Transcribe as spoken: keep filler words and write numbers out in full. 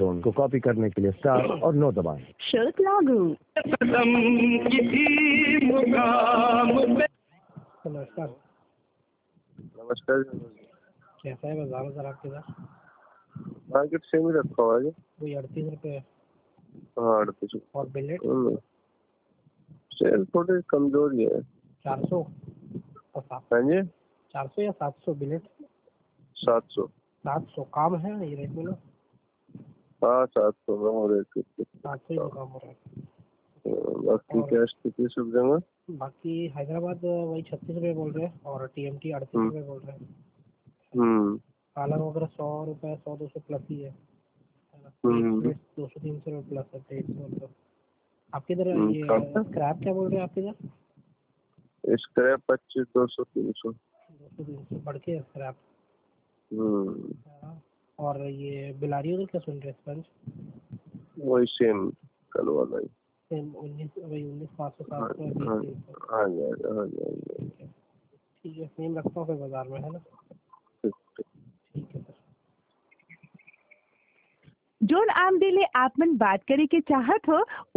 Tone को copy करने के लिए स्टार और नो दबाएं। शुल्क लागू। नमस्कार। नमस्कार। कैसा है बाजार बाजार आपके इधर? मार्केट सेम ही रखा हुआ है। वही अड़तीस रुपये। हाँ अड़तीस। और बिलेट सेल थोड़ी कमजोरी है। चार सौ और सात हाँ जी, चार सौ या सात सौ बिलेट? सात सौ। सात सौ काम है ये रेट में ना? हाँ सात सौ में हो रहे थे। सात सौ ही काम हो रहा है। बाकी क्या स्थिति सब जगह? बाकी हैदराबाद वही छत्तीस रुपये बोल रहे हैं और टीएमटी अड़तीस रुपये बोल रहे हैं। हम्म पालक वगैरह सौ रुपये सौ दो सौ प्लस ही है। हम्म दो सौ तीन सौ रुपये प्लस है। डेढ़ सौ रुपये आपके इधर ये स्क्रैप क्या बोल रहे हैं आपके इधर? स्क्रैप पच्चीस दो सौ तीन सौ दो सौ तीन सौ बढ़ के स्क्रैप। हम्म और ये बिलारी उधर क्या सुन रहे हैं? स्पंज वही सेम कल वाला ही। सेम उन्नीस वही उन्नीस पाँच सौ सात सौ हाँ बीस तीन सौ। हाँ जाएगा हाँ जाएगा। ठीक है सेम रखता हूँ फिर बाजार में, है ना? ठीक है सर। जोन आमदिले आपमन बात करे के चाहत हो